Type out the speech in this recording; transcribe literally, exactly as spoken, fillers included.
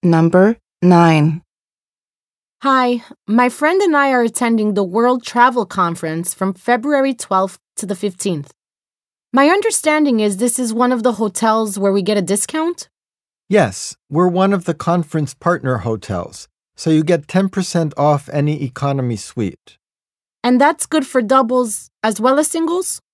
Number nine. Hi, my friend and I are attending the World Travel Conference from February twelfth to the fifteenth. My understanding is this is one of the hotels where we get a discount? Yes, we're one of the conference partner hotels, so you get ten percent off any economy suite. And that's good for doubles as well as singles?